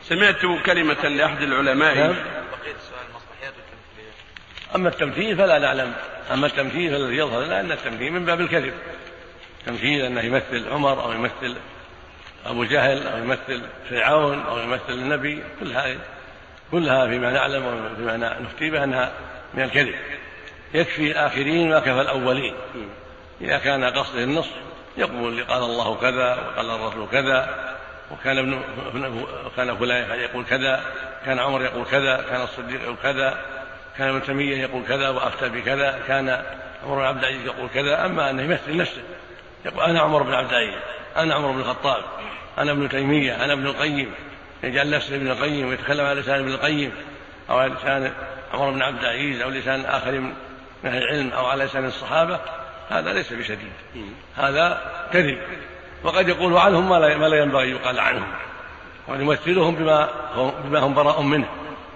سمعت كلمة لأحد العلماء. نعم. بقيت سؤال المصلحيات والتمثيليات. أما التمثيل فلا نعلم، أما التمثيل فالذي يظهر لنا أن التمثيل من باب الكذب، تمثيل أنه يمثل عمر أو يمثل أبو جهل أو يمثل فرعون أو يمثل النبي، كلها فيما نعلم وفيما نفتي به أنها من الكذب. يكفي الآخرين ما كفى الأولين. إذا كان قصده النص يقول قال الله كذا وقال الرسول كذا وكان فلان يقول كذا، كان عمر يقول كذا، كان الصديق يقول كذا، كان ابن تيمية يقول كذا وأفتى بكذا، كان عمر بن عبد العزيز يقول كذا. أما أنه يمثل نفسه يقول أنا عمر بن عبد العزيز، أنا عمر بن الخطاب، أنا ابن تيمية، أنا ابن القيم، يجعل نفسه ابن القيم ويتكلم على لسان ابن القيم أو على لسان عمر بن عبد العزيز أو لسان آخر من أهل العلم أو على لسان الصحابة، هذا ليس بشديد، هذا كذب. وقد يقول عنهم ما لا ينبغي يقال عنهم، ونمثلهم بما هم براء منه.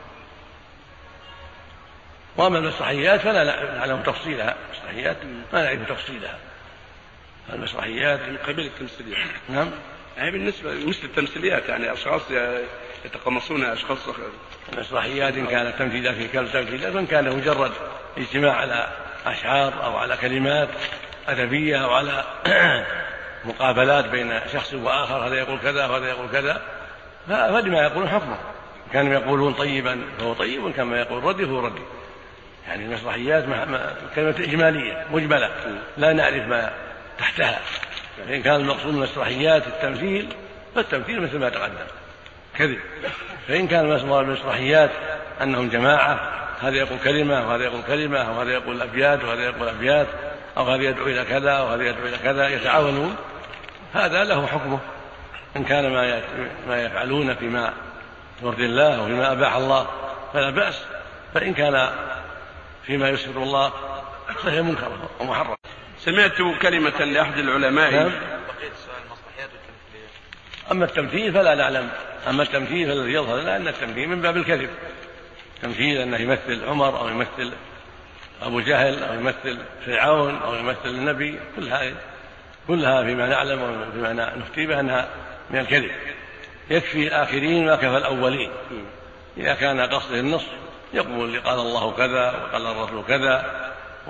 وأما المسرحيات فلا نعلم تفصيلها، المسرحيات ما نعرف تفصيلها، المسرحيات من قبيل التمثيليات. نعم. يعني بالنسبة مثل التمثيليات يعني أشخاص يتقمصون أشخاص. المسرحيات إن كانت تمثيلات في تمثيلات، وإن كان مجرد اجتماع على أشعار أو على كلمات أدبية أو على مقابلات بين شخص وآخر، هذا يقول كذا وهذا يقول كذا، فلما يقولون حكمه. كانوا يقولون طيبا فهو طيب، كما يقول ردي فهو ردي. يعني المسرحيات كلمة إجمالية مجملة لا نعرف ما تحتها. فإن كان المقصود من المسرحيات التمثيل فالتمثيل مثل ما تقدم كذب. فإن كان المسرحيات أنهم جماعة، هذا يقول كلمة وهذا يقول كلمة وهذا يقول أبيات وهذا يقول أبيات أو هذا يدعو إلى كذا وهذا يدعو إلى كذا، يتعاونون، هذا له حكمه. إن كان ما يفعلون فيما يرضي الله وفيما أباح الله فلا بأس، فإن كان فيما يسر الله فهي منكر ومحرم. سمعت كلمة لأحد العلماء. نعم. بقيت سؤال المصلحيات والتمثيليات. أما التمثيل فلا نعلم، أما التمثيل فالذي يظهر لنا أن التمثيل من باب الكذب، تمثيل أنه يمثل عمر أو يمثل أبو جهل أو يمثل فرعون أو يمثل النبي، كلها فيما نعلم وفيما نفتي به أنها من الكذب. يكفي الآخرين ما كفى الأولين. إذا كان قصده النص يقول قال الله كذا وقال الرسول كذا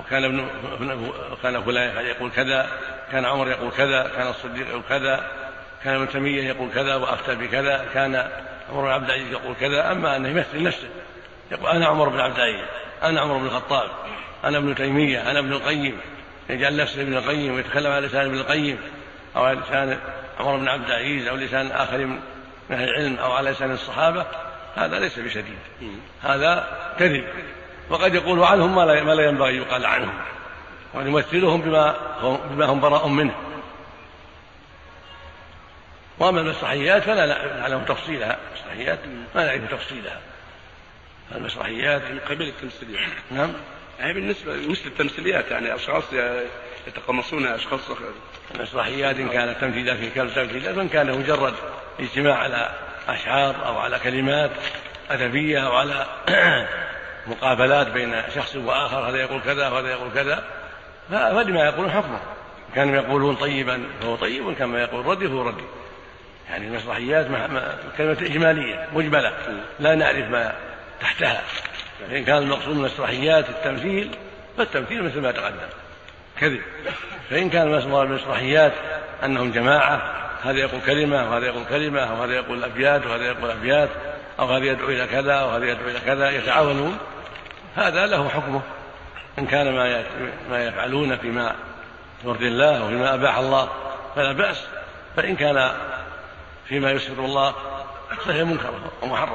وكان فلان يقول كذا، كان عمر يقول كذا، كان الصديق يقول كذا، كان ابن تيمية يقول كذا وأفتى بكذا، كان عمر بن عبد العزيز يقول كذا. أما أنه يمثل نفسه يقول أنا عمر بن عبد العزيز، أنا عمر بن الخطاب، أنا ابن تيمية، أنا ابن القيم، يجعل نفسه ابن القيم ويتكلم على لسان ابن القيم أو على لسان عمر بن عبد العزيز أو لسان آخر من أهل العلم أو على لسان الصحابة، هذا ليس بشديد، هذا كذب. وقد يقول عنهم ما لا ينبغي يقال عنهم، ونمثلهم بما هم براء منه. وأما المسرحيات فلا نعلم تفصيلها، المسرحيات ما نعرف تفصيلها، المسرحيات من قبيل التمثيليات. نعم. يعني بالنسبة مثل التمثيليات يعني أشخاص يتقمصون أشخاص. المسرحيات إن كانت تمثيلات في تمثيلات، وإن كان مجرد اجتماع على أشعار أو على كلمات أدبية أو على مقابلات بين شخص وآخر، هذا يقول كذا وهذا يقول كذا، فلما يقولون حكمه. كانوا يقولون طيبا فهو طيب، كما يقول ردي فهو ردي. يعني المسرحيات كلمة إجمالية مجملة لا نعرف ما تحتها. فإن كان المقصود من المسرحيات التمثيل فالتمثيل مثل ما تقدم كذب. فإن كان المسرحيات أنهم جماعة، هذا يقول كلمة وهذا يقول كلمة وهذا يقول أبيات وهذا يقول أبيات أو هذا يدعو إلى كذا وهذا يدعو إلى كذا، يتعاونون، هذا له حكمه. إن كان ما يفعلون فيما يرضي الله وفيما أباح الله فلا بأس، فإن كان فيما يسر الله فهي منكر ومحرم.